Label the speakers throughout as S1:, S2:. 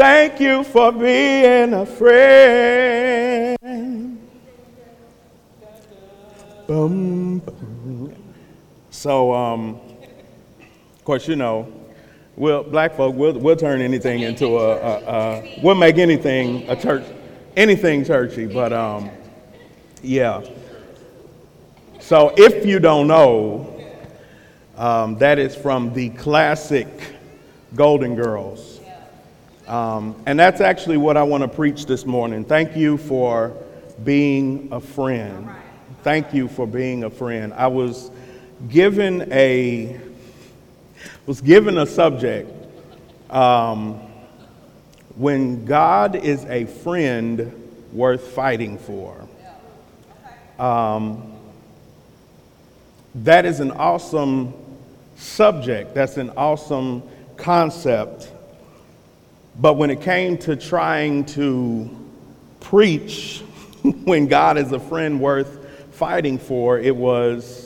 S1: Thank you for being a friend. Boom, boom. So, of course, you know, black folk, we'll turn anything into we'll make anything a church, anything churchy. But yeah. So if you don't know, that is from the classic Golden Girls. And that's actually what I want to preach this morning. Thank you for being a friend. Thank you for being a friend. I was given a subject, when God is a friend worth fighting for. That is an awesome subject. That's an awesome concept. But when it came to trying to preach when God is a friend worth fighting for, it was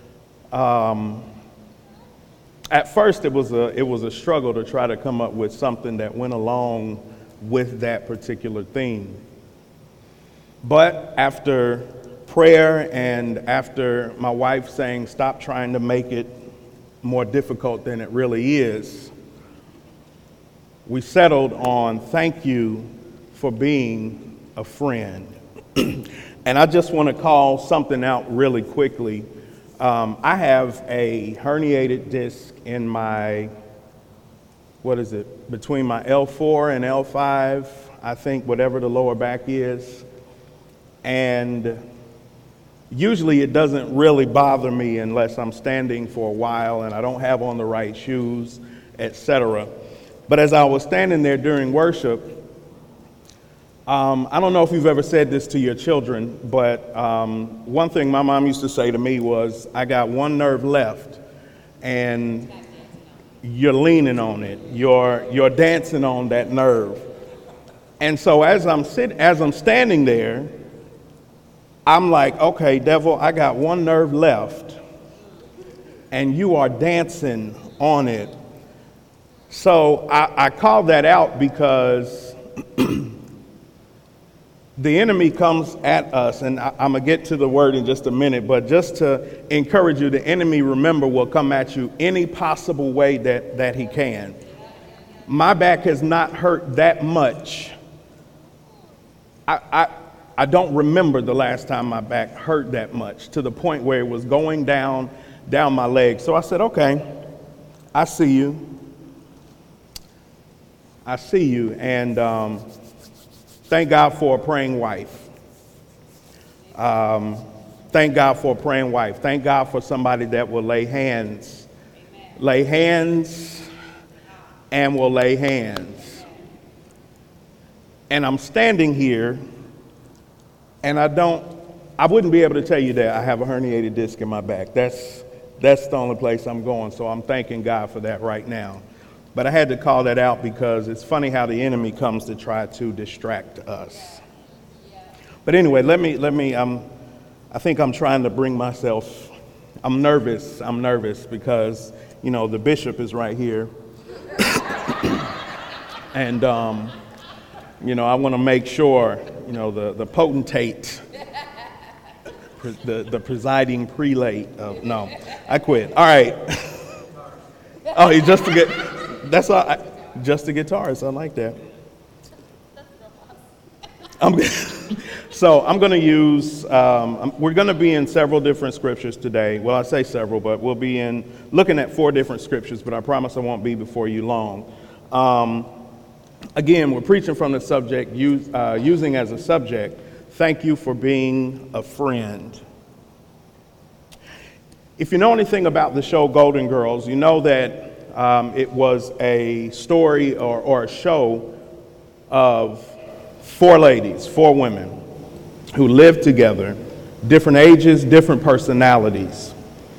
S1: at first it was a struggle to try to come up with something that went along with that particular theme. But after prayer and after my wife saying, stop trying to make it more difficult than it really is, we settled on thank you for being a friend. And I just want to call something out really quickly. I have a herniated disc in my, between my L4 and L5, I think, whatever the lower back is. And usually it doesn't really bother me unless I'm standing for a while and I don't have on the right shoes, etc. But as I was standing there during worship, I don't know if you've ever said this to your children, but one thing my mom used to say to me was, I got one nerve left, and you're leaning on it. You're dancing on that nerve. And so as I'm standing there, I'm like, okay, devil, I got one nerve left, and you are dancing on it. So I call that out because the enemy comes at us, and I'm going to get to the word in just a minute, but just to encourage you, the enemy, remember, will come at you any possible way that he can. My back has not hurt that much. I don't remember the last time my back hurt that much, to the point where it was going down my leg. So I said, okay, I see you. And thank God for a praying wife. Thank God for a praying wife. Thank God for somebody that will lay hands. Amen. Lay hands and will lay hands. And I'm standing here, and I wouldn't be able to tell you that I have a herniated disc in my back. That's the only place I'm going. So I'm thanking God for that right now. But I had to call that out because it's funny how the enemy comes to try to distract us. But anyway, I think I'm trying to bring myself, I'm nervous because, you know, the bishop is right here. And, you know, I want to make sure, you know, the potentate, the presiding prelate no, I quit. All right. Oh, he just to get... That's all. Just a guitarist. I like that. So I'm going to use. We're going to be in several different scriptures today. Well, I say several, but we'll be looking at 4 different scriptures. But I promise I won't be before you long. Again, we're preaching from the subject, using as a subject. Thank you for being a friend. If you know anything about the show Golden Girls, you know that. It was a story or a show of 4 ladies, 4 women who lived together, different ages, different personalities.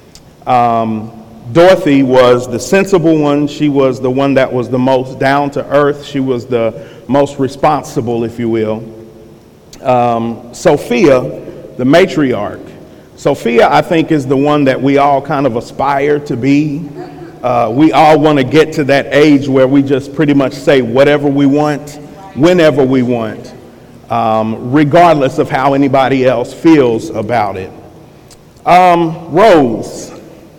S1: Dorothy was the sensible one. She was the one that was the most down to earth. She was the most responsible, if you will. Sophia, the matriarch. Sophia, I think, is the one that we all kind of aspire to be. We all want to get to that age where we just pretty much say whatever we want, whenever we want, regardless of how anybody else feels about it. Rose.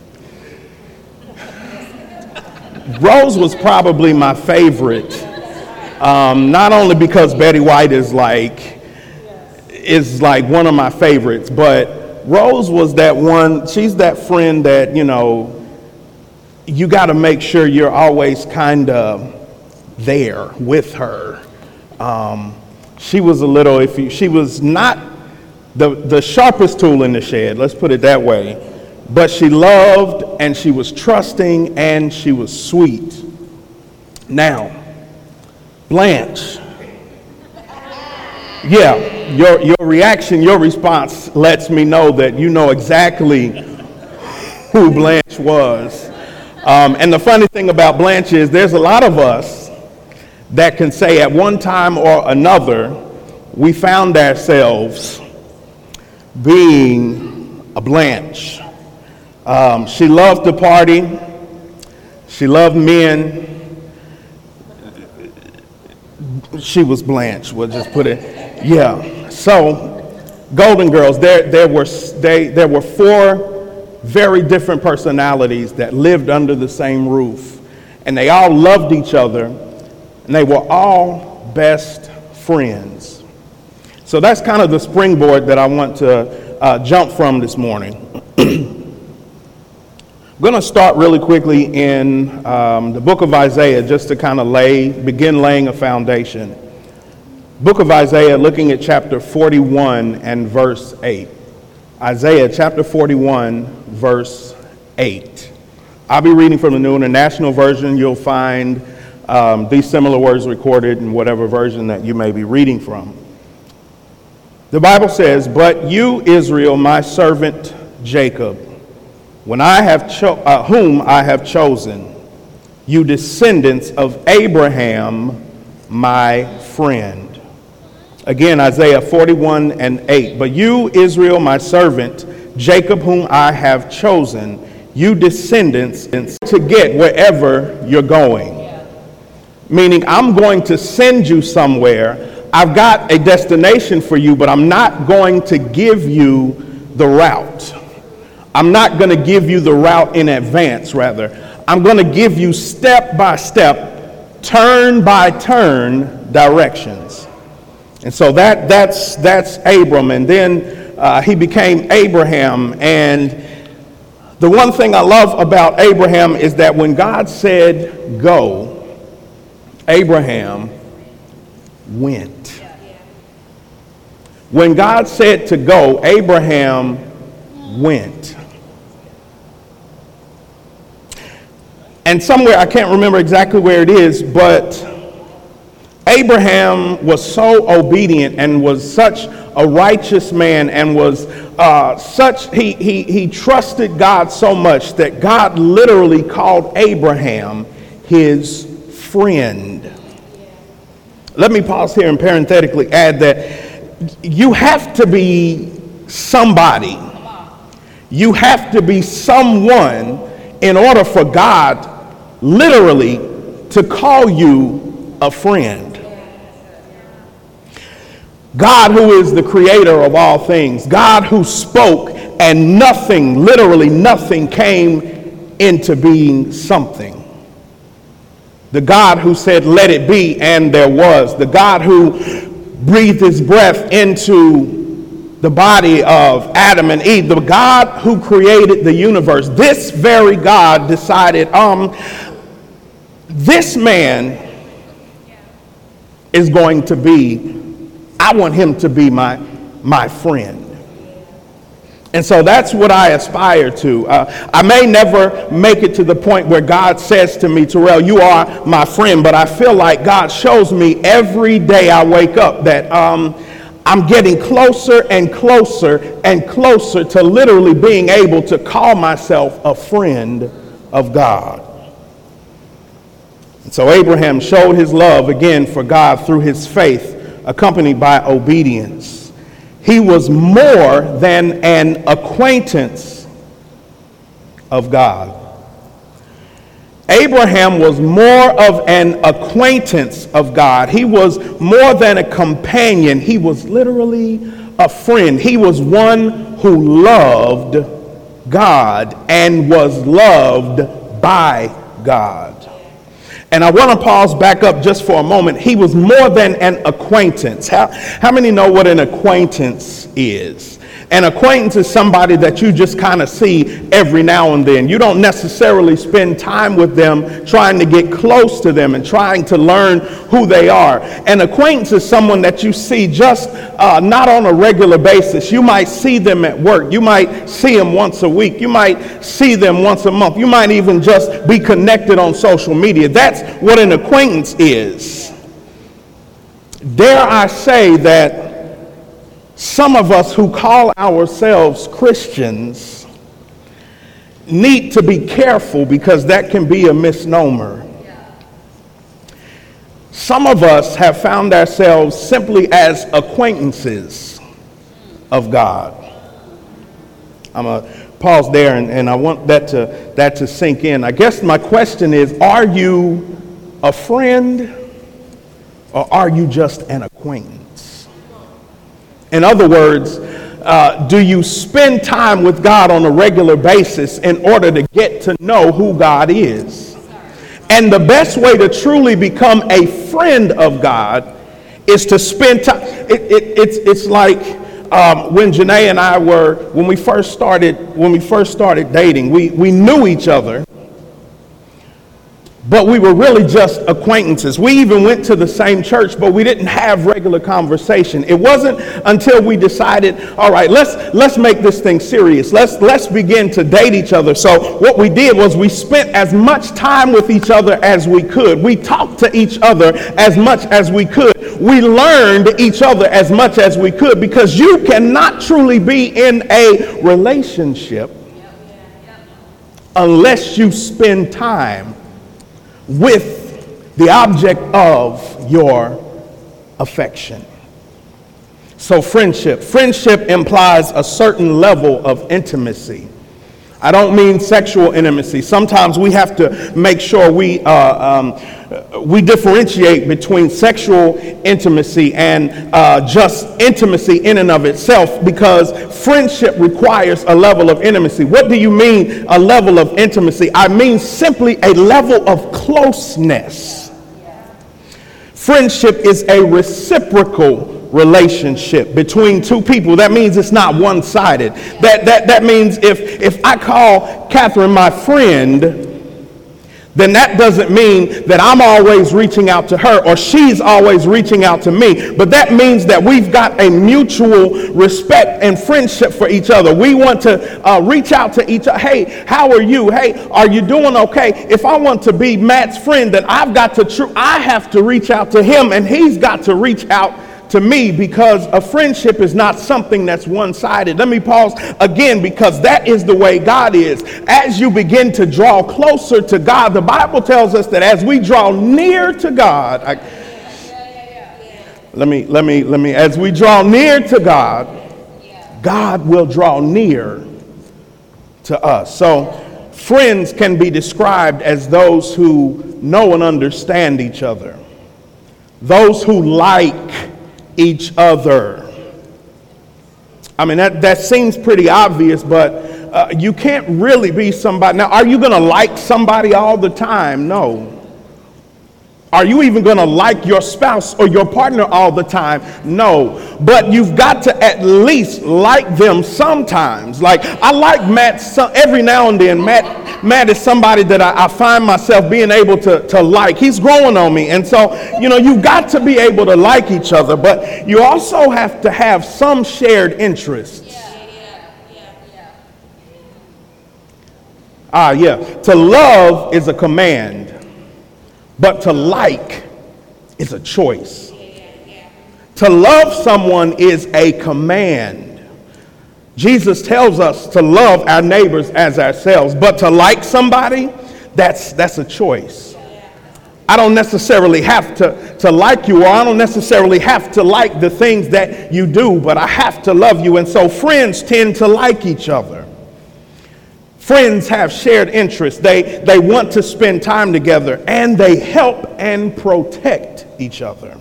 S1: Rose was probably my favorite, not only because Betty White is like one of my favorites, but Rose was that one. She's that friend that, you know, you got to make sure you're always kind of there with her. She was a little, she was not the sharpest tool in the shed, let's put it that way, but she loved and she was trusting and she was sweet. Now, Blanche. Yeah, your reaction, your response lets me know that you know exactly who Blanche was. And the funny thing about Blanche is there's a lot of us that can say at one time or another, we found ourselves being a Blanche. She loved to party. She loved men. She was Blanche, we'll just put it. Yeah. So, Golden Girls, there were four very different personalities that lived under the same roof, and they all loved each other, and they were all best friends. So that's kind of the springboard that I want to jump from this morning. I'm going to start really quickly in the book of Isaiah just to kind of begin laying a foundation. Book of Isaiah, looking at chapter 41 and verse 8. Isaiah chapter 41, verse 8. I'll be reading from the New International Version. You'll find these similar words recorded in whatever version that you may be reading from. The Bible says, "But you, Israel, my servant Jacob, whom I have chosen, you descendants of Abraham, my friend." Again, Isaiah 41 and 8. "But you, Israel, my servant, Jacob, whom I have chosen, you descendants, to get wherever you're going." Meaning, I'm going to send you somewhere. I've got a destination for you, but I'm not going to give you the route. I'm not going to give you the route in advance, rather. I'm going to give you step by step, turn by turn directions. And so that's Abram, and then he became Abraham. And the one thing I love about Abraham is that when God said go, Abraham went. When God said to go, Abraham went. And somewhere, I can't remember exactly where it is, but Abraham was so obedient and was such a righteous man and was he trusted God so much that God literally called Abraham his friend. Let me pause here and parenthetically add that you have to be somebody. You have to be someone in order for God literally to call you a friend. God, who is the creator of all things, God who spoke and nothing, literally nothing, came into being something. The God who said, "Let it be," and there was. The God who breathed his breath into the body of Adam and Eve. The God who created the universe. This very God decided, this man is going to be, I want him to be my friend. And so that's what I aspire to. I may never make it to the point where God says to me, "Terrell, you are my friend," but I feel like God shows me every day I wake up that I'm getting closer and closer and closer to literally being able to call myself a friend of God. And so Abraham showed his love again for God through his faith, accompanied by obedience. He was more than an acquaintance of God. Abraham was more of an acquaintance of God. He was more than a companion. He was literally a friend. He was one who loved God and was loved by God. And I want to pause back up just for a moment. He was more than an acquaintance. How many know what an acquaintance is? An acquaintance is somebody that you just kind of see every now and then. You don't necessarily spend time with them trying to get close to them and trying to learn who they are. An acquaintance is someone that you see just not on a regular basis. You might see them at work. You might see them once a week. You might see them once a month. You might even just be connected on social media. That's what an acquaintance is. Dare I say that some of us who call ourselves Christians need to be careful, because that can be a misnomer. Some of us have found ourselves simply as acquaintances of God. I'm going to pause there, and I want that to sink in. I guess my question is, are you a friend, or are you just an acquaintance? In other words, do you spend time with God on a regular basis in order to get to know who God is? And the best way to truly become a friend of God is to spend time. It's like when Janae and I when we first started dating, we knew each other, but we were really just acquaintances. We even went to the same church, but we didn't have regular conversation. It wasn't until we decided, all right, let's make this thing serious. Let's begin to date each other. So what we did was we spent as much time with each other as we could. We talked to each other as much as we could. We learned each other as much as we could, because you cannot truly be in a relationship unless you spend time with the object of your affection. So friendship implies a certain level of intimacy. I don't mean sexual intimacy. Sometimes we have to make sure we differentiate between sexual intimacy and just intimacy in and of itself, because friendship requires a level of intimacy. What do you mean a level of intimacy? I mean simply a level of closeness. Friendship is a reciprocal relationship between two people. That means it's not one-sided. That means if I call Catherine my friend, then that doesn't mean that I'm always reaching out to her or she's always reaching out to me. But that means that we've got a mutual respect and friendship for each other. We want to reach out to each other. Hey, how are you? Hey, are you doing okay? If I want to be Matt's friend, then I have to reach out to him, and he's got to reach out to me, because a friendship is not something that's one-sided. Let me pause again, because that is the way God is. As you begin to draw closer to God, the Bible tells us that as we draw near to God, as we draw near to God, God will draw near to us. So friends can be described as those who know and understand each other, those who like each other. I mean, that seems pretty obvious, but you can't really be somebody. Now, are you going to like somebody all the time? No. Are you even going to like your spouse or your partner all the time? No. But you've got to at least like them sometimes. Like, I like Matt every now and then. Matt is somebody that I find myself being able to like. He's growing on me. And so, you've got to be able to like each other. But you also have to have some shared interests. To love is a command. But to like is a choice. To love someone is a command. Jesus tells us to love our neighbors as ourselves. But to like somebody, that's a choice. I don't necessarily have to like you, or I don't necessarily have to like the things that you do, but I have to love you. And so friends tend to like each other. Friends have shared interests. They want to spend time together, and they help and protect each other.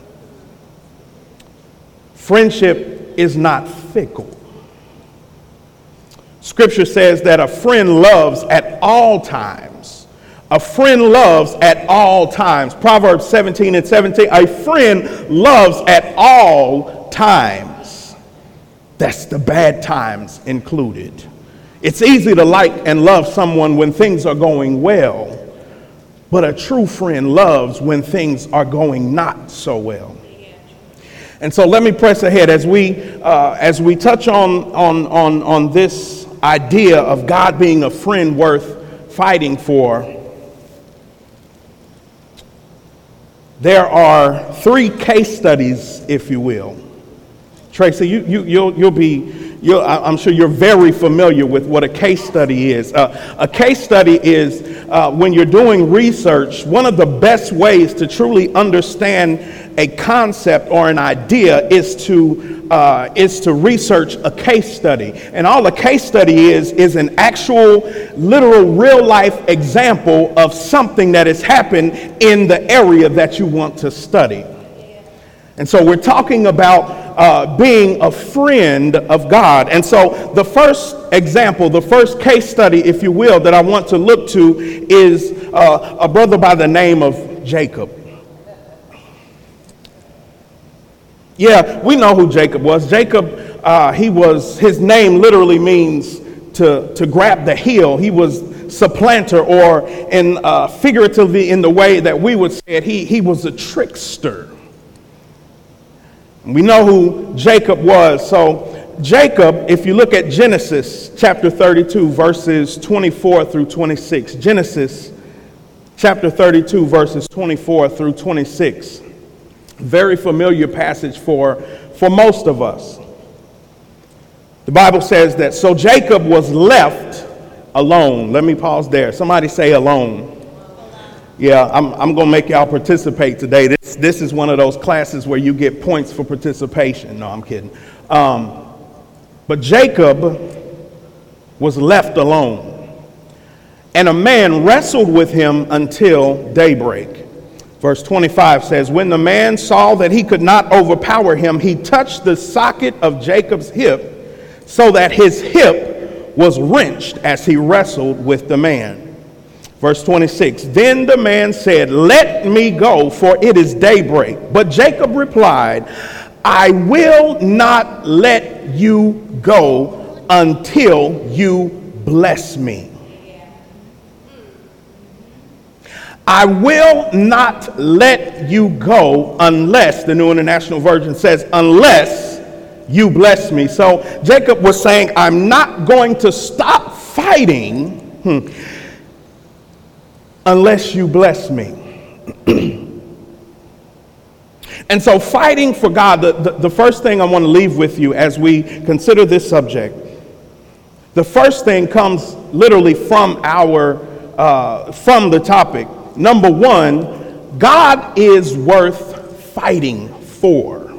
S1: Friendship is not fickle. Scripture says that a friend loves at all times. A friend loves at all times. Proverbs 17:17. A friend loves at all times. That's the bad times included. It's easy to like and love someone when things are going well, but a true friend loves when things are going not so well. And so let me press ahead as we touch on this idea of God being a friend worth fighting for. There are 3 case studies, if you will. Tracy, I'm sure you're very familiar with what a case study is. A case study is when you're doing research, one of the best ways to truly understand a concept or an idea is to research a case study. And all a case study is an actual, literal, real life example of something that has happened in the area that you want to study. And so we're talking about being a friend of God. And so the first example, the first case study, if you will, that I want to look to is a brother by the name of Jacob. Yeah, we know who Jacob was. Jacob, his name literally means to grab the heel. He was supplanter, or figuratively in the way that we would say it, he was a trickster. We know who Jacob was. So Jacob, if you look at Genesis chapter 32, verses 24 through 26. Genesis chapter 32, verses 24 through 26. Very familiar passage for most of us. The Bible says that, so Jacob was left alone. Let me pause there. Somebody say alone. Yeah, I'm going to make y'all participate today. This is one of those classes where you get points for participation. No, I'm kidding. But Jacob was left alone, and a man wrestled with him until daybreak. Verse 25 says, when the man saw that he could not overpower him, he touched the socket of Jacob's hip, so that his hip was wrenched as he wrestled with the man. Verse 26, then the man said, let me go, for it is daybreak. But Jacob replied, I will not let you go until you bless me. I will not let you go unless, the New International Version says, unless you bless me. So Jacob was saying, I'm not going to stop fighting unless you bless me. And so fighting for God, the first thing I want to leave with you as we consider this subject, the first thing comes literally from the topic. Number one, God is worth fighting for.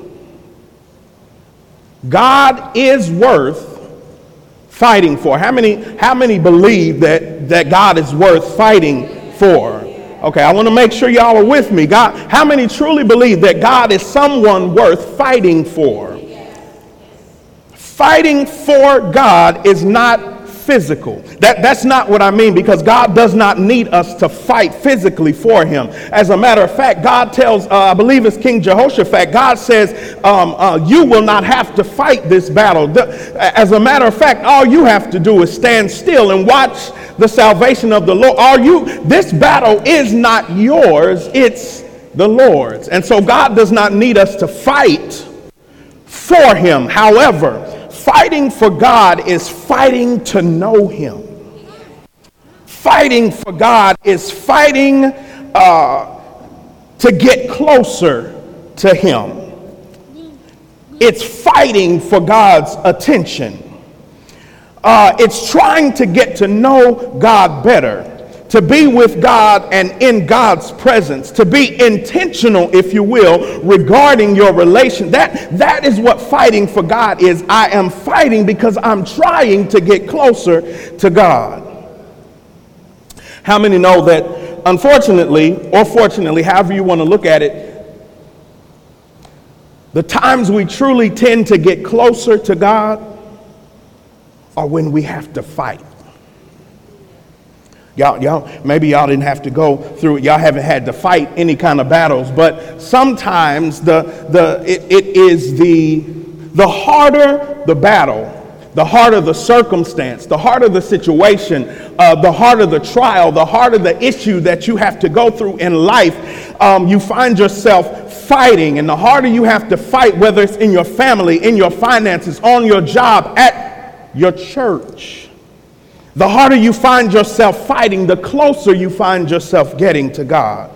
S1: God is worth fighting for. How many believe that God is worth fighting for? Okay, I want to make sure y'all are with me. God, how many truly believe that God is someone worth fighting for? Fighting for God is not physical. That's not what I mean, because God does not need us to fight physically for him. As a matter of fact, God tells, I believe it's King Jehoshaphat, God says, you will not have to fight this battle. As a matter of fact, all you have to do is stand still and watch the salvation of the Lord. This battle is not yours, it's the Lord's. And so God does not need us to fight for him. However, fighting for God is fighting to know him. Fighting for God is fighting to get closer to him. It's fighting for God's attention. It's trying to get to know God better, to be with God and in God's presence, to be intentional, if you will, regarding your relation. That is what fighting for God is. I am fighting because I'm trying to get closer to God. How many know that, unfortunately, or fortunately, however you want to look at it, the times we truly tend to get closer to God are when we have to fight. Maybe y'all didn't have to go through it. Y'all haven't had to fight any kind of battles, but sometimes it is the harder the battle, the harder the circumstance, the harder the situation, the harder the trial, the harder the issue that you have to go through in life, you find yourself fighting. And the harder you have to fight, whether it's in your family, in your finances, on your job, at your church, the harder you find yourself fighting, the closer you find yourself getting to God.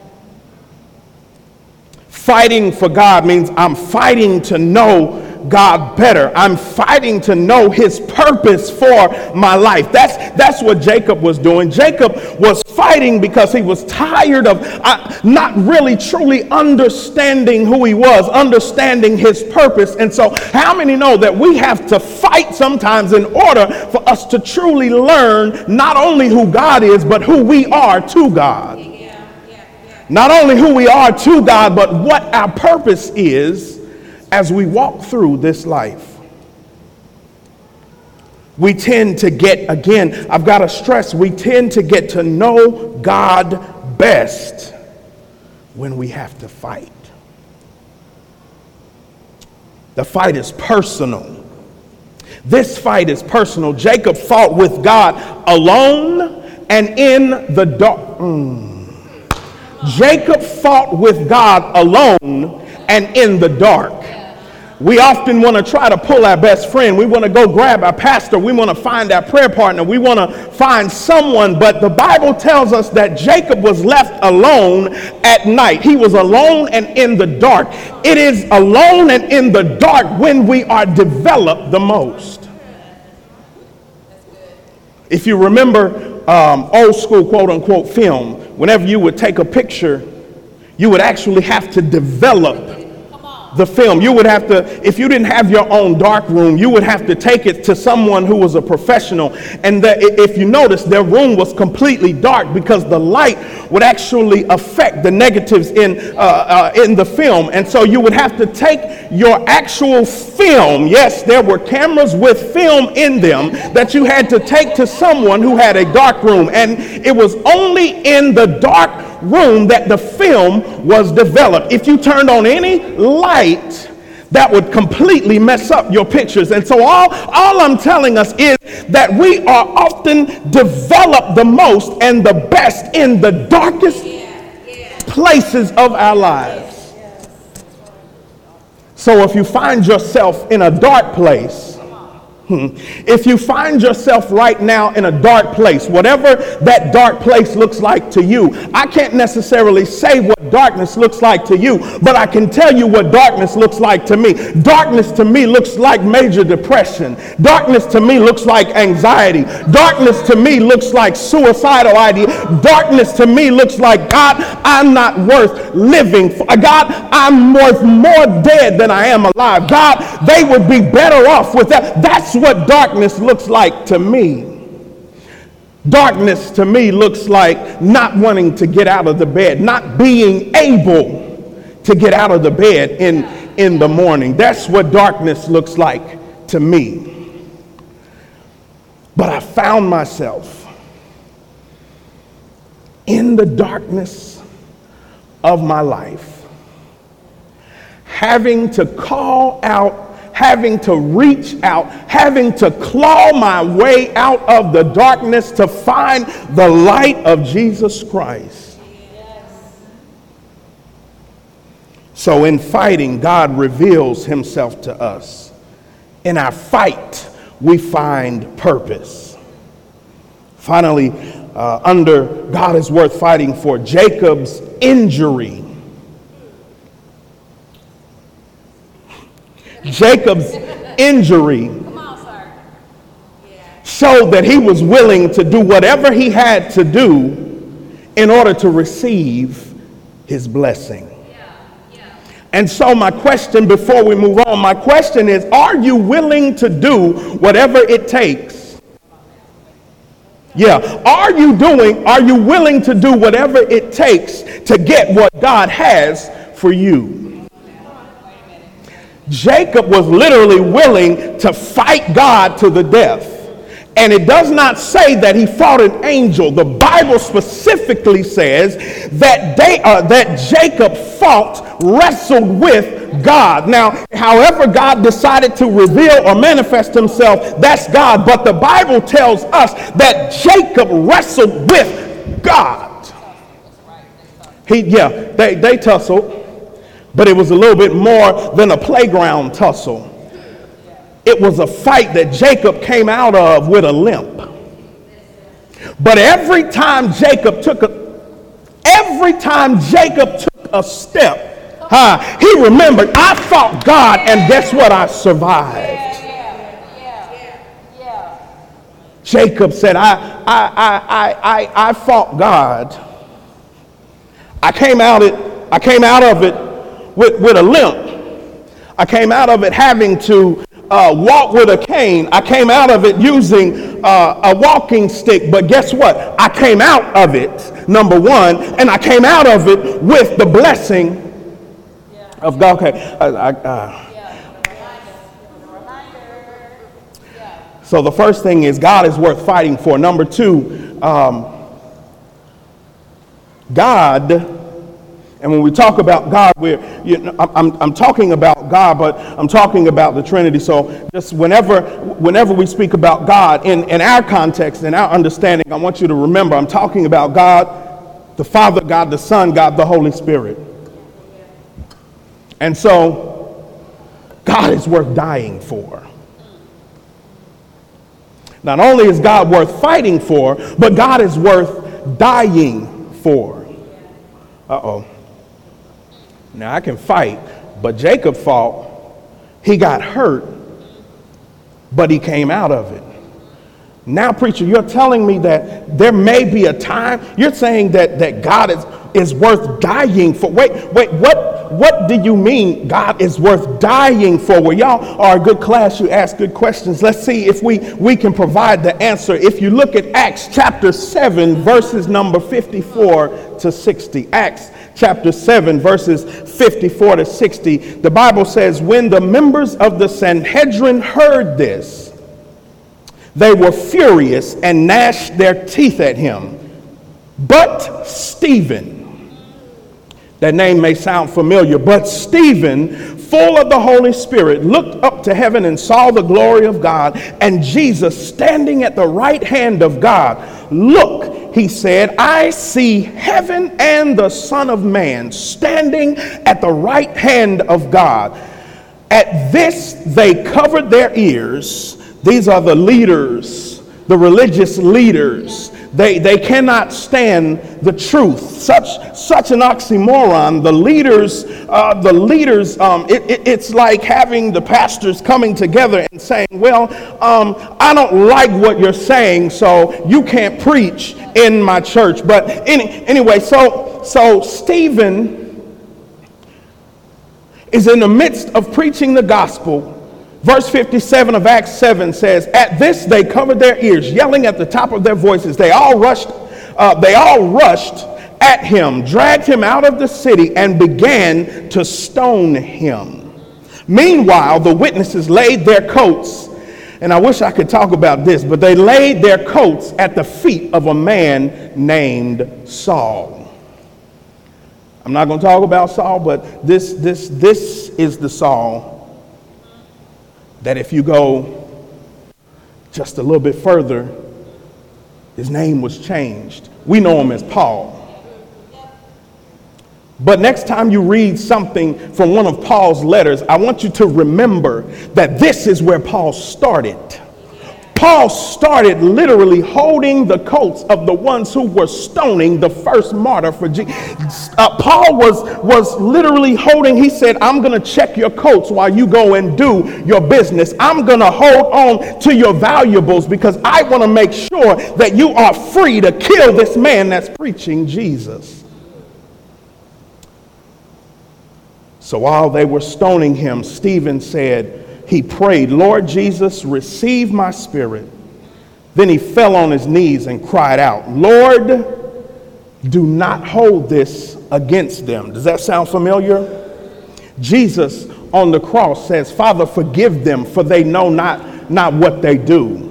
S1: Fighting for God means I'm fighting to know God better. I'm fighting to know his purpose for my life. That's what Jacob was doing. Jacob was fighting because he was tired of not really truly understanding who he was, understanding his purpose. And so how many know that we have to fight sometimes in order for us to truly learn not only who God is, but who we are to God? Not only who we are to God, but what our purpose is as we walk through this life. We tend to get, again, I've got to stress, we tend to get to know God best when we have to fight. The fight is personal. This fight is personal. Jacob fought with God alone and in the dark. Jacob fought with God alone and in the dark. We often want to try to pull our best friend. We want to go grab our pastor. We want to find our prayer partner. We want to find someone. But the Bible tells us that Jacob was left alone at night. He was alone and in the dark. It is alone and in the dark when we are developed the most. If you remember old school quote unquote film, whenever you would take a picture, you would actually have to develop the film. You would have to, if you didn't have your own dark room, you would have to take it to someone who was a professional. And if you notice, their room was completely dark because the light would actually affect the negatives in the film. And so you would have to take your actual film. Yes, there were cameras with film in them that you had to take to someone who had a dark room. And it was only in the dark room that the film was developed. If you turned on any light, that would completely mess up your pictures. And so all I'm telling us is that we are often developed the most and the best in the darkest places of our lives. So if you find yourself in a dark place, if you find yourself right now in a dark place, whatever that dark place looks like to you, I can't necessarily say what darkness looks like to you, but I can tell you what darkness looks like to me. Darkness to me looks like major depression. Darkness to me looks like anxiety. Darkness to me looks like suicidal idea. Darkness to me looks like, God, I'm not worth living for. God, I'm worth more dead than I am alive. God, they would be better off with that. That's what darkness looks like to me. Darkness to me looks like not wanting to get out of the bed, not being able to get out of the bed in the morning. That's what darkness looks like to me. But I found myself in the darkness of my life, having to call out, having to reach out, having to claw my way out of the darkness to find the light of Jesus Christ. So in fighting, God reveals himself to us. In our fight, we find purpose. Finally, under God is worth fighting for, Jacob's injury. Jacob's injury showed that he was willing to do whatever he had to do in order to receive his blessing. And so my question before we move on, my question is, are you willing to do whatever it takes Yeah. Are you willing to do whatever it takes to get what God has for you? Jacob was literally willing to fight God to the death. And it does not say that he fought an angel. The Bible specifically says that Jacob wrestled with God. Now, however God decided to reveal or manifest himself, that's God. But the Bible tells us that Jacob wrestled with God. They tussled, but it was a little bit more than a playground tussle. It was a fight that Jacob came out of with a limp. But every time Jacob took a step, he remembered, I fought God, and guess what? I survived. Jacob said, I fought God. I came out of it with a limp. I came out of it having to walk with a cane. I came out of it using a walking stick. But guess what? I came out of it, number one, and I came out of it with the blessing of God. Okay. So the first thing is God is worth fighting for. Number two, God. And when we talk about God, I'm talking about God, but I'm talking about the Trinity. So just whenever we speak about God in our context, in our understanding, I want you to remember I'm talking about God, the Father, God, the Son, God, the Holy Spirit. And so God is worth dying for. Not only is God worth fighting for, but God is worth dying for. Uh-oh. Now, I can fight, but Jacob fought. He got hurt, but he came out of it. Now, preacher, you're telling me that there may be a time, you're saying that God is worth dying for. Wait, what do you mean God is worth dying for? Well, y'all are a good class. You ask good questions. Let's see if we can provide the answer. If you look at Acts chapter 7, verses number 54 to 60. Acts chapter 7, verses 54 to 60. The Bible says, when the members of the Sanhedrin heard this, they were furious and gnashed their teeth at him. But Stephen, that name may sound familiar, but Stephen, full of the Holy Spirit, looked up to heaven and saw the glory of God and Jesus standing at the right hand of God. Look, he said, I see heaven and the Son of Man standing at the right hand of God. At this, they covered their ears. These are the leaders, the religious leaders. They cannot stand the truth. Such an oxymoron. The leaders. It's like having the pastors coming together and saying, "Well, I don't like what you're saying, so you can't preach in my church." But anyway, so Stephen is in the midst of preaching the gospel. Verse 57 of Acts 7 says, at this they covered their ears, yelling at the top of their voices. They all rushed at him, dragged him out of the city, and began to stone him. Meanwhile, the witnesses laid their coats, and I wish I could talk about this, but they laid their coats at the feet of a man named Saul. I'm not going to talk about Saul, but this is the Saul that if you go just a little bit further, his name was changed. We know him as Paul. But next time you read something from one of Paul's letters, I want you to remember that this is where Paul started. Paul started literally holding the coats of the ones who were stoning the first martyr for Jesus. Paul was literally holding, he said, I'm going to check your coats while you go and do your business. I'm going to hold on to your valuables because I want to make sure that you are free to kill this man that's preaching Jesus. So while they were stoning him, Stephen said, he prayed, Lord Jesus, receive my spirit. Then he fell on his knees and cried out, Lord, do not hold this against them. Does that sound familiar? Jesus on the cross says, Father, forgive them, for they know not what they do.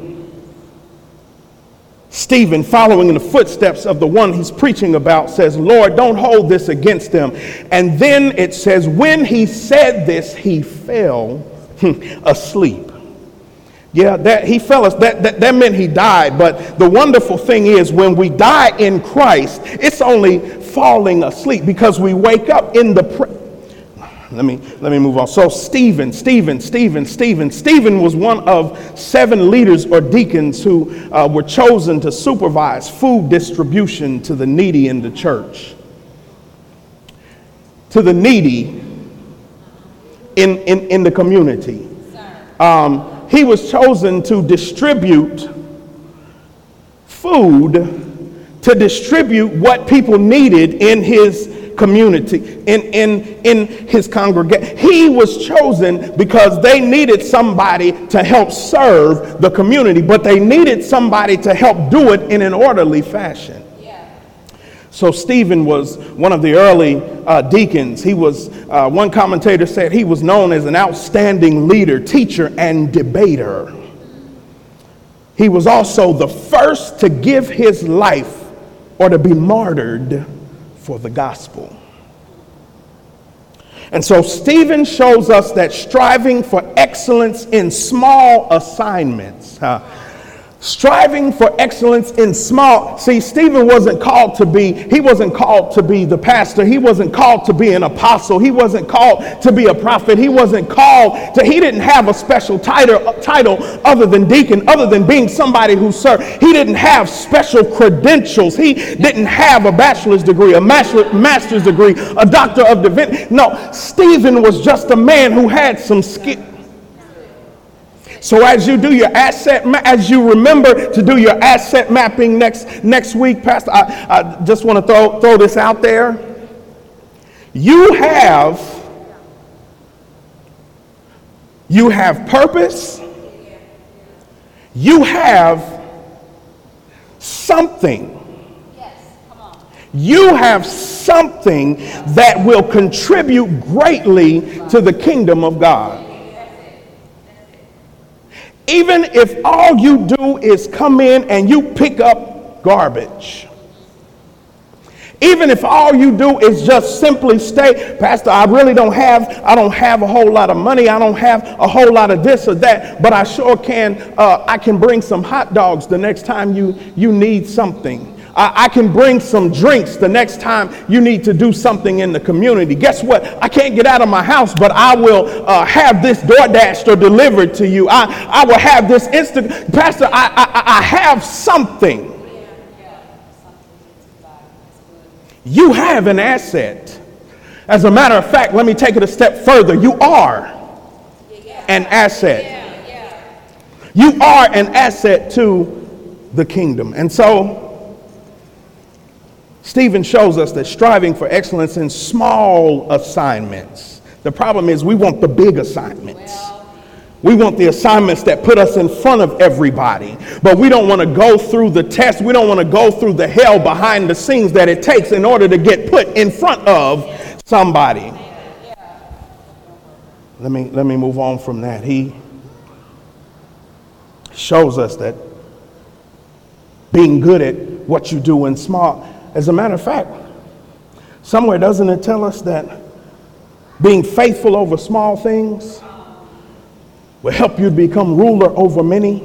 S1: Stephen, following in the footsteps of the one he's preaching about, says, Lord, don't hold this against them. And then it says, when he said this, he fell asleep. Yeah, that meant he died. But the wonderful thing is, when we die in Christ, it's only falling asleep, because we wake up in the Let me move on. So Stephen was one of 7 leaders or deacons who were chosen to supervise food distribution to the needy in the church. To the needy in the community. He was chosen to distribute food, to distribute what people needed in his community, in his congregation. He was chosen because they needed somebody to help serve the community, but they needed somebody to help do it in an orderly fashion. So Stephen was one of the early deacons. He was, one commentator said, he was known as an outstanding leader, teacher, and debater. He was also the first to give his life or to be martyred for the gospel. And so Stephen shows us that striving for excellence in small assignments, striving for excellence in small. See, Stephen wasn't called to be the pastor. He wasn't called to be an apostle. He wasn't called to be a prophet. He didn't have a special title other than deacon, other than being somebody who served. He didn't have special credentials. He didn't have a bachelor's degree, a master's degree, a doctor of divinity. No, Stephen was just a man who had some skill. So as you remember to do your asset mapping next week, Pastor, I just want to throw this out there. You have purpose. You have something. You have something that will contribute greatly to the kingdom of God. Even if all you do is come in and you pick up garbage. Even if all you do is just simply stay, Pastor, I don't have a whole lot of money. I don't have a whole lot of this or that, but I sure can. I can bring some hot dogs the next time you need something. I can bring some drinks the next time you need to do something in the community. Guess what? I can't get out of my house, but I will have this DoorDashed or delivered to you. I will have this instant. Pastor, I have something. You have an asset. As a matter of fact, let me take it a step further. You are an asset. You are an asset to the kingdom. And so Stephen shows us that striving for excellence in small assignments. The problem is we want the big assignments. We want the assignments that put us in front of everybody. But we don't want to go through the test. We don't want to go through the hell behind the scenes that it takes in order to get put in front of somebody. Let me move on from that. He shows us that being good at what you do in small. As a matter of fact, somewhere doesn't it tell us that being faithful over small things will help you to become ruler over many?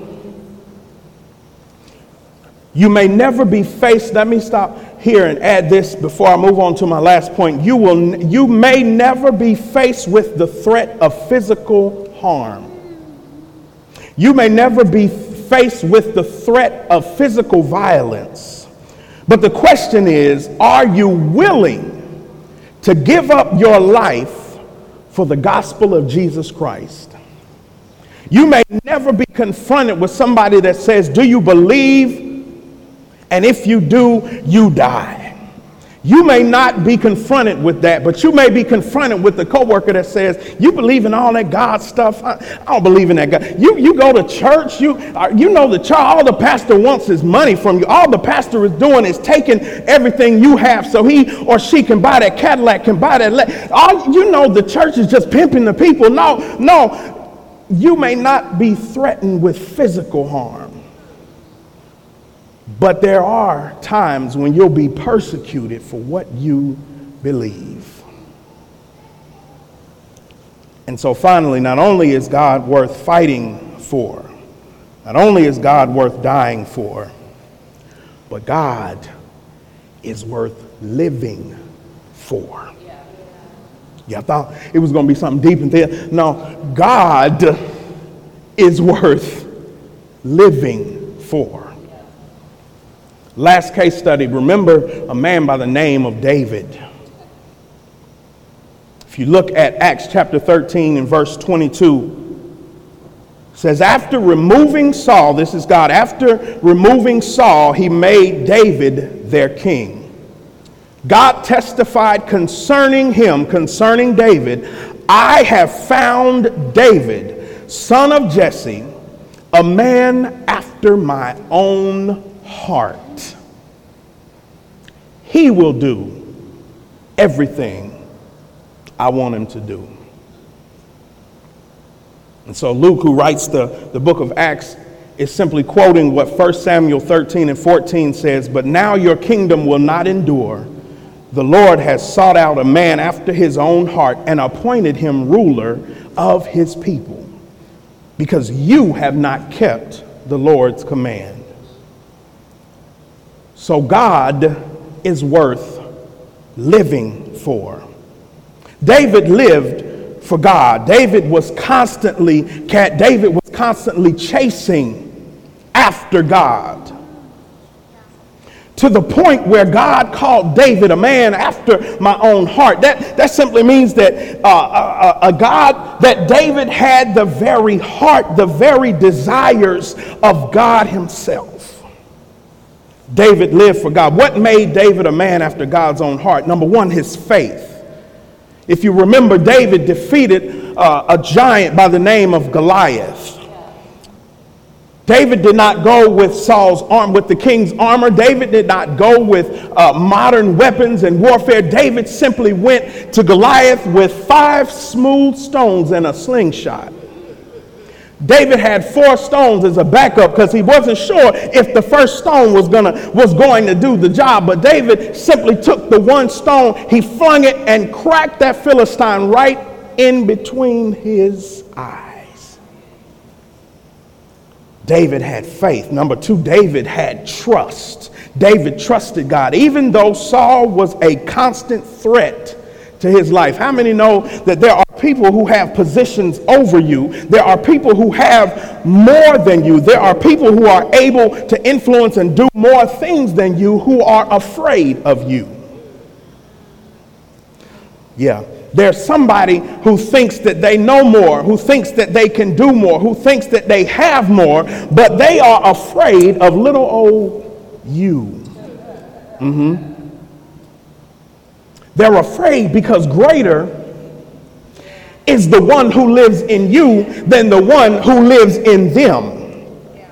S1: You may never be faced. Let me stop here and add this before I move on to my last point. You may never be faced with the threat of physical harm. You may never be faced with the threat of physical violence. But the question is, are you willing to give up your life for the gospel of Jesus Christ? You may never be confronted with somebody that says, do you believe? And if you do, you die. You may not be confronted with that, but you may be confronted with the coworker that says, you believe in all that God stuff? I don't believe in that God. You go to church, you know the church, all the pastor wants is money from you. All the pastor is doing is taking everything you have so he or she can buy that Cadillac, can buy that. The church is just pimping the people. No, you may not be threatened with physical harm. But there are times when you'll be persecuted for what you believe. And so finally, not only is God worth fighting for, not only is God worth dying for, but God is worth living for. Yeah, I thought it was going to be something deep in there. No, God is worth living for. Last case study, remember a man by the name of David. If you look at Acts chapter 13 and verse 22, it says, after removing Saul, this is God, after removing Saul, he made David their king. God testified concerning him, concerning David, I have found David, son of Jesse, a man after my own heart. He will do everything I want him to do. And so Luke, who writes the book of Acts, is simply quoting what 1 Samuel 13 and 14 says, but now your kingdom will not endure. The Lord has sought out a man after his own heart and appointed him ruler of his people, because you have not kept the Lord's command. So God is worth living for. David lived for God. David was constantly chasing after God, to the point where God called David a man after my own heart. That simply means that a God, that David had the very heart, the very desires of God himself. David lived for God. What made David a man after God's own heart? Number one, his faith. If you remember, David defeated a giant by the name of Goliath. David did not go with Saul's arm, with the king's armor. David did not go with modern weapons and warfare. David simply went to Goliath with 5 smooth stones and a slingshot. David had 4 stones as a backup because he wasn't sure if the first stone was going to do the job. But David simply took the one stone, he flung it and cracked that Philistine right in between his eyes. David had faith. Number 2, David had trust. David trusted God, even though Saul was a constant threat to his life. How many know that there are people who have positions over you? There are people who have more than you. There are people who are able to influence and do more things than you, who are afraid of you. Yeah. There's somebody who thinks that they know more, who thinks that they can do more, who thinks that they have more, but they are afraid of little old you. They're afraid because greater is the one who lives in you than the one who lives in them.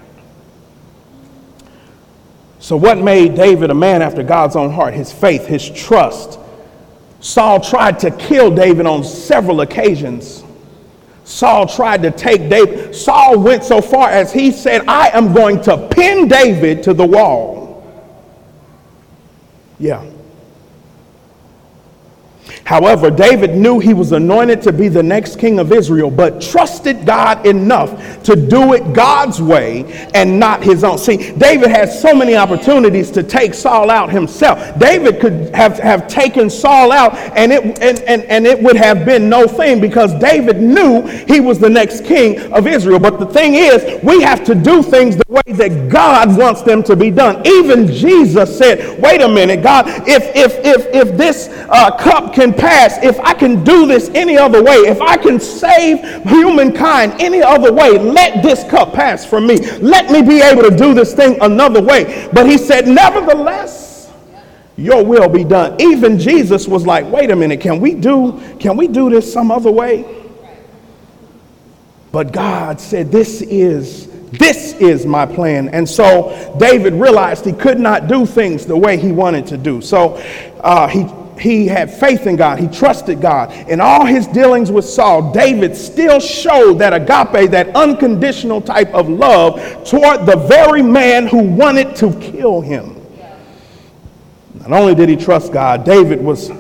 S1: So what made David a man after God's own heart? His faith, his trust. Saul tried to kill David on several occasions. Saul tried to take David. Saul went so far as he said, I am going to pin David to the wall. Yeah. However, David knew he was anointed to be the next king of Israel, but trusted God enough to do it God's way and not his own. See, David had so many opportunities to take Saul out himself. David could have taken Saul out and it would have been no thing, because David knew he was the next king of Israel. But the thing is, we have to do things the way that God wants them to be done. Even Jesus said, wait a minute, God, if this cup can pass, if I can do this any other way, if I can save humankind any other way, let this cup pass from me. Let me be able to do this thing another way. But he said, nevertheless, your will be done. Even Jesus was like, wait a minute, can we do this some other way? But God said, this is my plan. And so David realized he could not do things the way he wanted to do. So he had faith in God. He trusted God. In all his dealings with Saul, David still showed that agape, that unconditional type of love toward the very man who wanted to kill him. Not only did he trust God, David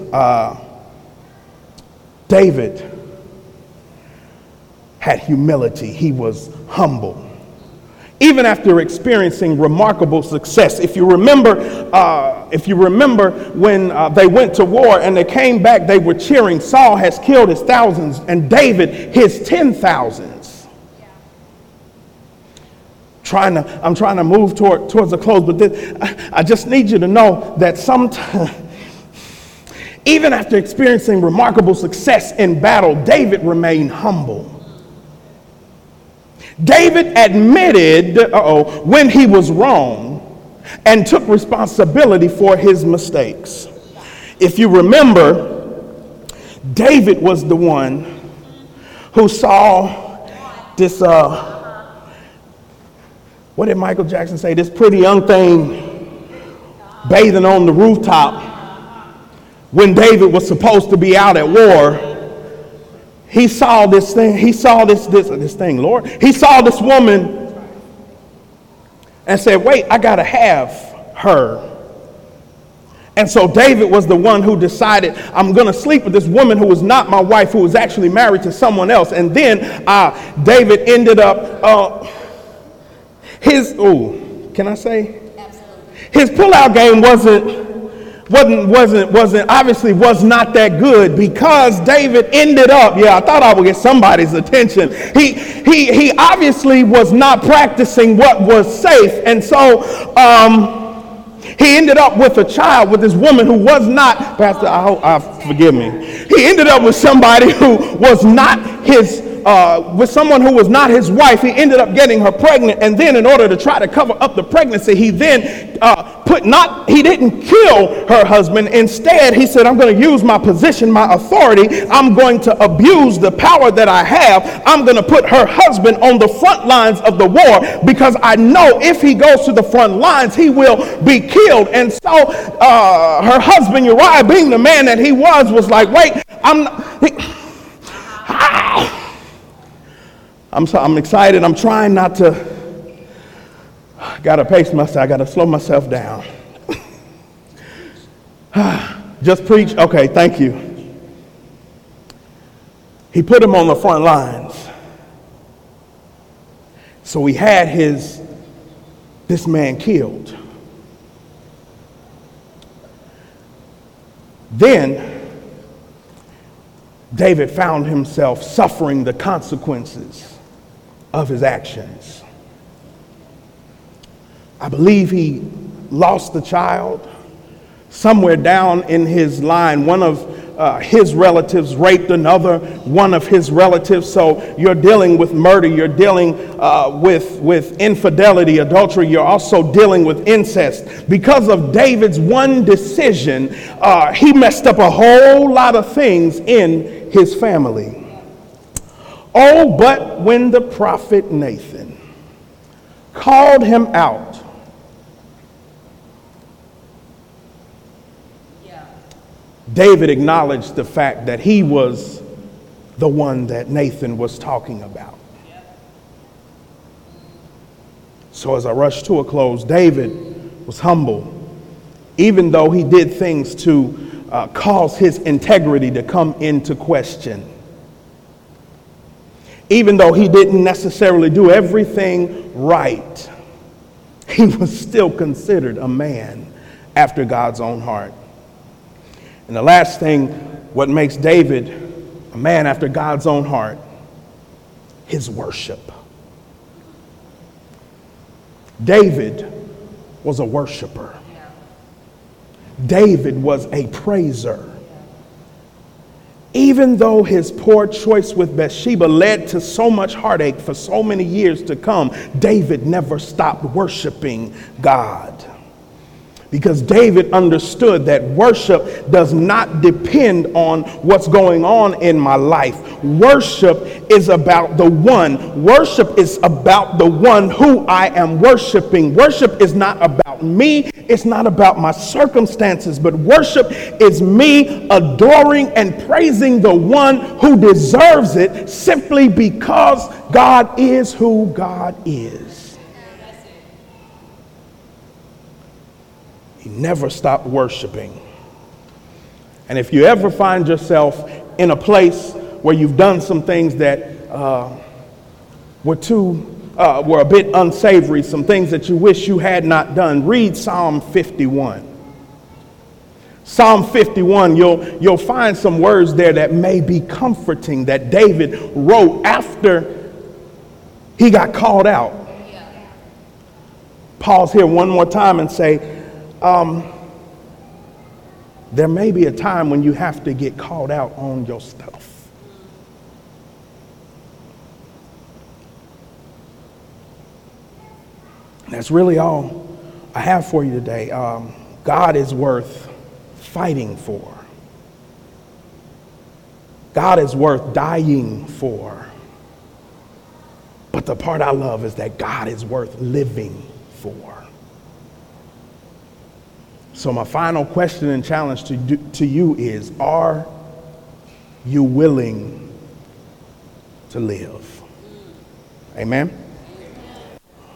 S1: had humility. He was humble. Even after experiencing remarkable success. If you remember when they went to war and they came back, they were cheering. Saul has killed his thousands and David his 10,000s. I'm trying to move towards the close, but I just need you to know that sometimes, even after experiencing remarkable success in battle, David remained humble. David admitted when he was wrong and took responsibility for his mistakes. If you remember, David was the one who saw this, what did Michael Jackson say? This pretty young thing bathing on the rooftop when David was supposed to be out at war. He saw this thing. He saw this thing, Lord. He saw this woman and said, wait, I got to have her. And so David was the one who decided, I'm going to sleep with this woman who was not my wife, who was actually married to someone else. And then David ended up, his pullout game was not that good, because David ended up, I thought I would get somebody's attention. He obviously was not practicing what was safe. And so he ended up with a child with this woman who was not, Pastor, forgive me. He ended up with somebody who was not with someone who was not his wife. He ended up getting her pregnant, and then in order to try to cover up the pregnancy, he then he didn't kill her husband. Instead, he said, I'm going to use my position, my authority. I'm going to abuse the power that I have. I'm going to put her husband on the front lines of the war, because I know if he goes to the front lines, he will be killed. And so her husband, Uriah, being the man that he was like, wait, I'm excited. I'm trying not to. Gotta pace myself. I gotta slow myself down. Just preach. Okay, thank you. He put him on the front lines. So he had this man killed. Then David found himself suffering the consequences of his actions. I believe he lost the child. Somewhere down in his line, one of his relatives raped another one of his relatives. So you're dealing with murder. You're dealing with infidelity, adultery. You're also dealing with incest. Because of David's one decision, he messed up a whole lot of things in his family. Oh, but when the prophet Nathan called him out, David acknowledged the fact that he was the one that Nathan was talking about. So as I rush to a close, David was humble, even though he did things to cause his integrity to come into question. Even though he didn't necessarily do everything right, he was still considered a man after God's own heart. And the last thing, what makes David a man after God's own heart, his worship. David was a worshiper. David was a praiser. Even though his poor choice with Bathsheba led to so much heartache for so many years to come, David never stopped worshiping God. Because David understood that worship does not depend on what's going on in my life. Worship is about the one. Worship is about the one who I am worshiping. Worship is not about me. It's not about my circumstances, but worship is me adoring and praising the one who deserves it simply because God is who God is. He never stopped worshiping. And if you ever find yourself in a place where you've done some things that were a bit unsavory, some things that you wish you had not done, read Psalm 51. Psalm 51, you'll find some words there that may be comforting that David wrote after he got called out. Pause here one more time and say, there may be a time when you have to get called out on your stuff. That's really all I have for you today. God is worth fighting for. God is worth dying for. But the part I love is that God is worth living for. So my final question and challenge to you is, are you willing to live? Amen.